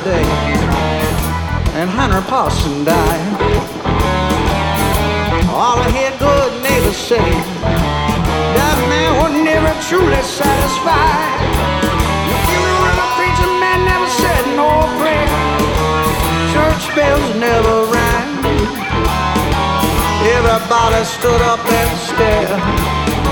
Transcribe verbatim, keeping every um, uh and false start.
day, and Hunter Parson died. All I hear good neighbors say, that man was never truly satisfied. The funeral preacher man never said no prayer. Church bells never rang. Everybody stood up and stared.